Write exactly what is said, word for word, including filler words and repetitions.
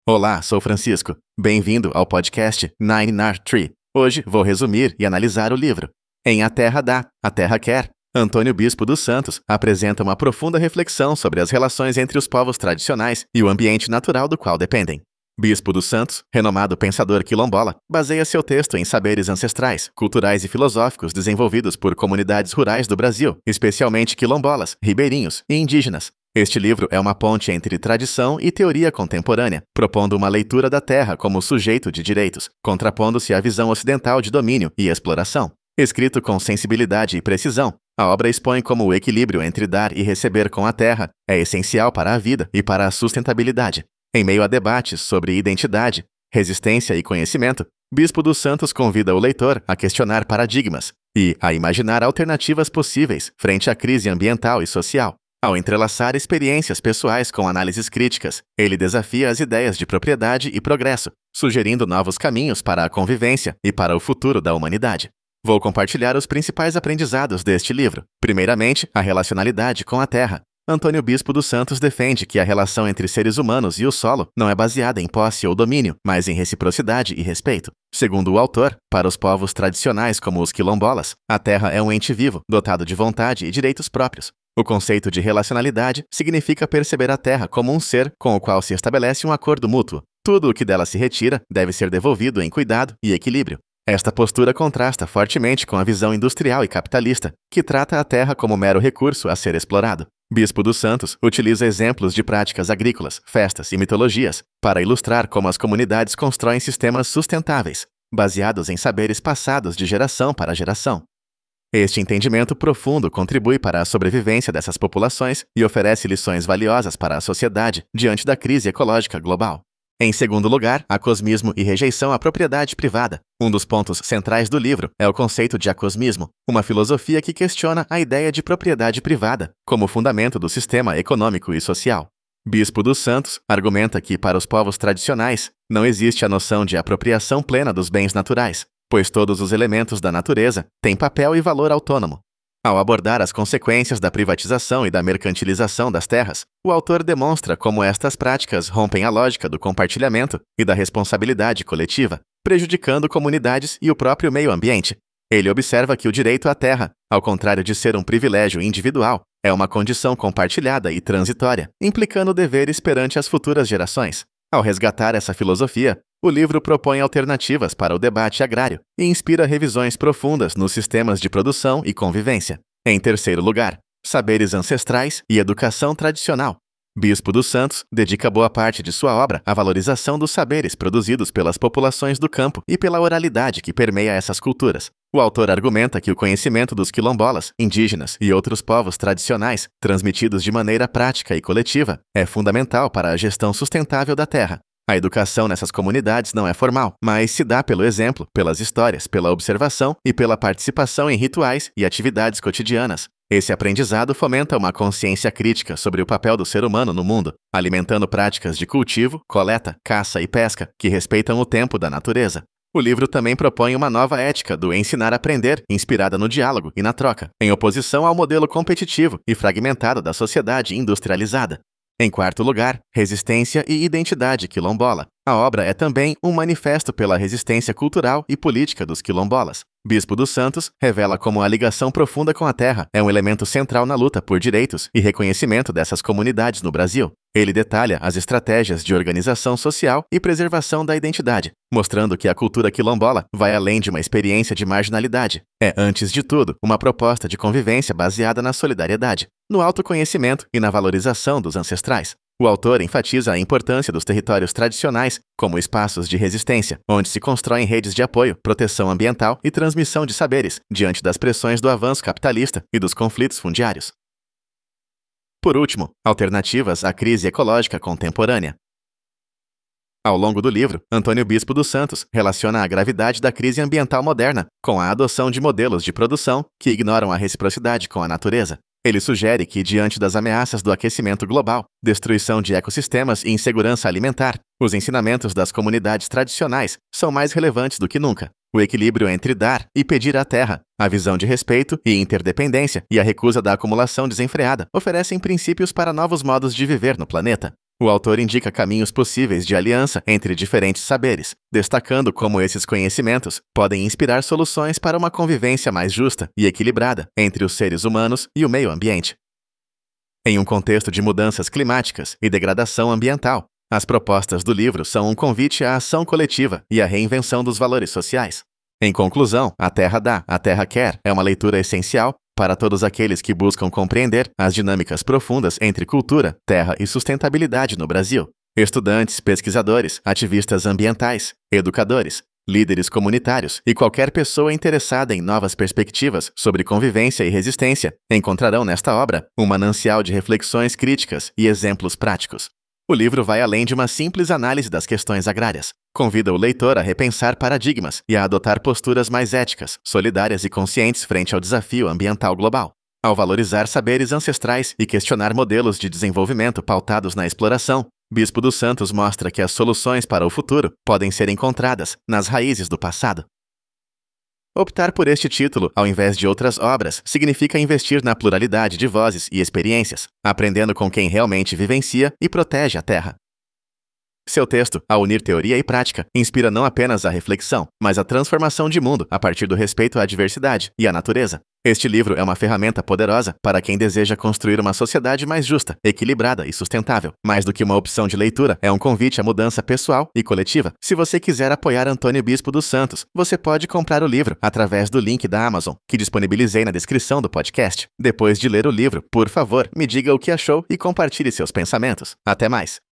Olá, sou Francisco. Bem-vindo ao podcast Nine Nar Tree. Hoje vou resumir e analisar o livro Em A Terra Dá, A Terra Quer. Antônio Bispo dos Santos apresenta uma profunda reflexão sobre as relações entre os povos tradicionais e o ambiente natural do qual dependem. Bispo dos Santos, renomado pensador quilombola, baseia seu texto em saberes ancestrais, culturais e filosóficos desenvolvidos por comunidades rurais do Brasil, especialmente quilombolas, ribeirinhos e indígenas. Este livro é uma ponte entre tradição e teoria contemporânea, propondo uma leitura da terra como sujeito de direitos, contrapondo-se à visão ocidental de domínio e exploração. Escrito com sensibilidade e precisão, a obra expõe como o equilíbrio entre dar e receber com a terra é essencial para a vida e para a sustentabilidade. Em meio a debates sobre identidade, resistência e conhecimento, Bispo dos Santos convida o leitor a questionar paradigmas e a imaginar alternativas possíveis frente à crise ambiental e social. Ao entrelaçar experiências pessoais com análises críticas, ele desafia as ideias de propriedade e progresso, sugerindo novos caminhos para a convivência e para o futuro da humanidade. Vou compartilhar os principais aprendizados deste livro. Primeiramente, a relacionalidade com a terra. Antônio Bispo dos Santos defende que a relação entre seres humanos e o solo não é baseada em posse ou domínio, mas em reciprocidade e respeito. Segundo o autor, para os povos tradicionais como os quilombolas, a terra é um ente vivo, dotado de vontade e direitos próprios. O conceito de relacionalidade significa perceber a terra como um ser com o qual se estabelece um acordo mútuo. Tudo o que dela se retira deve ser devolvido em cuidado e equilíbrio. Esta postura contrasta fortemente com a visão industrial e capitalista, que trata a terra como mero recurso a ser explorado. Bispo dos Santos utiliza exemplos de práticas agrícolas, festas e mitologias para ilustrar como as comunidades constroem sistemas sustentáveis, baseados em saberes passados de geração para geração. Este entendimento profundo contribui para a sobrevivência dessas populações e oferece lições valiosas para a sociedade diante da crise ecológica global. Em segundo lugar, acosmismo e rejeição à propriedade privada. Um dos pontos centrais do livro é o conceito de acosmismo, uma filosofia que questiona a ideia de propriedade privada como fundamento do sistema econômico e social. Bispo dos Santos argumenta que, para os povos tradicionais, não existe a noção de apropriação plena dos bens naturais, pois todos os elementos da natureza têm papel e valor autônomo. Ao abordar as consequências da privatização e da mercantilização das terras, o autor demonstra como estas práticas rompem a lógica do compartilhamento e da responsabilidade coletiva, prejudicando comunidades e o próprio meio ambiente. Ele observa que o direito à terra, ao contrário de ser um privilégio individual, é uma condição compartilhada e transitória, implicando deveres perante as futuras gerações. Ao resgatar essa filosofia, o livro propõe alternativas para o debate agrário e inspira revisões profundas nos sistemas de produção e convivência. Em terceiro lugar, saberes ancestrais e educação tradicional. Bispo dos Santos dedica boa parte de sua obra à valorização dos saberes produzidos pelas populações do campo e pela oralidade que permeia essas culturas. O autor argumenta que o conhecimento dos quilombolas, indígenas e outros povos tradicionais, transmitidos de maneira prática e coletiva, é fundamental para a gestão sustentável da terra. A educação nessas comunidades não é formal, mas se dá pelo exemplo, pelas histórias, pela observação e pela participação em rituais e atividades cotidianas. Esse aprendizado fomenta uma consciência crítica sobre o papel do ser humano no mundo, alimentando práticas de cultivo, coleta, caça e pesca que respeitam o tempo da natureza. O livro também propõe uma nova ética do ensinar a aprender, inspirada no diálogo e na troca, em oposição ao modelo competitivo e fragmentado da sociedade industrializada. Em quarto lugar, resistência e identidade quilombola. A obra é também um manifesto pela resistência cultural e política dos quilombolas. Bispo dos Santos revela como a ligação profunda com a terra é um elemento central na luta por direitos e reconhecimento dessas comunidades no Brasil. Ele detalha as estratégias de organização social e preservação da identidade, mostrando que a cultura quilombola vai além de uma experiência de marginalidade. É, antes de tudo, uma proposta de convivência baseada na solidariedade, no autoconhecimento e na valorização dos ancestrais. O autor enfatiza a importância dos territórios tradicionais como espaços de resistência, onde se constroem redes de apoio, proteção ambiental e transmissão de saberes, diante das pressões do avanço capitalista e dos conflitos fundiários. Por último, alternativas à crise ecológica contemporânea. Ao longo do livro, Antônio Bispo dos Santos relaciona a gravidade da crise ambiental moderna com a adoção de modelos de produção que ignoram a reciprocidade com a natureza. Ele sugere que, diante das ameaças do aquecimento global, destruição de ecossistemas e insegurança alimentar, os ensinamentos das comunidades tradicionais são mais relevantes do que nunca. O equilíbrio entre dar e pedir à terra, a visão de respeito e interdependência e a recusa da acumulação desenfreada oferecem princípios para novos modos de viver no planeta. O autor indica caminhos possíveis de aliança entre diferentes saberes, destacando como esses conhecimentos podem inspirar soluções para uma convivência mais justa e equilibrada entre os seres humanos e o meio ambiente. Em um contexto de mudanças climáticas e degradação ambiental, as propostas do livro são um convite à ação coletiva e à reinvenção dos valores sociais. Em conclusão, A Terra Dá, A Terra Quer é uma leitura essencial para todos aqueles que buscam compreender as dinâmicas profundas entre cultura, terra e sustentabilidade no Brasil. Estudantes, pesquisadores, ativistas ambientais, educadores, líderes comunitários e qualquer pessoa interessada em novas perspectivas sobre convivência e resistência encontrarão nesta obra um manancial de reflexões críticas e exemplos práticos. O livro vai além de uma simples análise das questões agrárias. Convida o leitor a repensar paradigmas e a adotar posturas mais éticas, solidárias e conscientes frente ao desafio ambiental global. Ao valorizar saberes ancestrais e questionar modelos de desenvolvimento pautados na exploração, Bispo dos Santos mostra que as soluções para o futuro podem ser encontradas nas raízes do passado. Optar por este título, ao invés de outras obras, significa investir na pluralidade de vozes e experiências, aprendendo com quem realmente vivencia e protege a Terra. Seu texto, ao unir teoria e prática, inspira não apenas a reflexão, mas a transformação de mundo a partir do respeito à diversidade e à natureza. Este livro é uma ferramenta poderosa para quem deseja construir uma sociedade mais justa, equilibrada e sustentável. Mais do que uma opção de leitura, é um convite à mudança pessoal e coletiva. Se você quiser apoiar Antônio Bispo dos Santos, você pode comprar o livro através do link da Amazon, que disponibilizei na descrição do podcast. Depois de ler o livro, por favor, me diga o que achou e compartilhe seus pensamentos. Até mais!